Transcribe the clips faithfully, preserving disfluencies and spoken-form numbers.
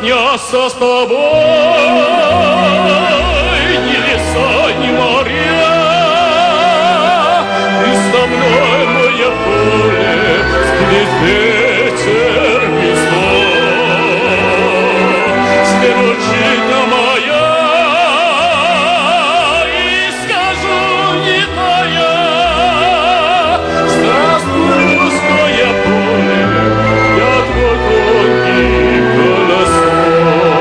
подняться с тобой, ни леса, ни моря. Ты со мной, мое поле, сквозь ветер весной. Сверчина моя, и скажу не тая, здравствуй, пустое поле, я твой тонкий голосок.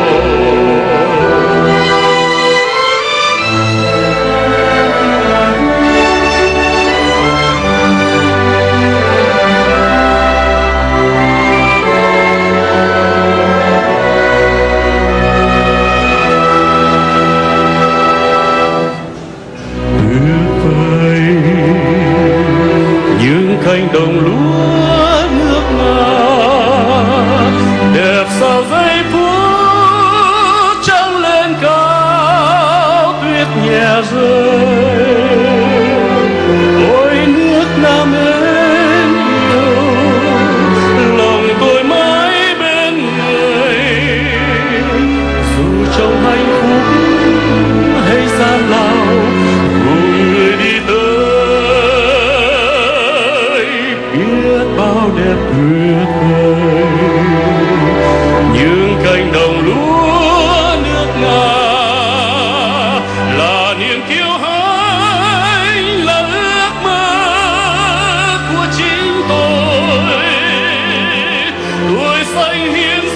Những cánh đồng lúa nước ngát đẹp sao giây phút trắng lên cao, tuyết nhẹ rơi. Ôi nước Nam mến yêu, lòng tôi mãi bên người, dù trong hạnh phúc hay gian lao cùng người đi tới. Biết bao đẹp tuyệt vời, những cánh đồng lúa nước Nga là niềm kiêu hãnh, là ước mơ của chính tôi. Tuổi xanh hiến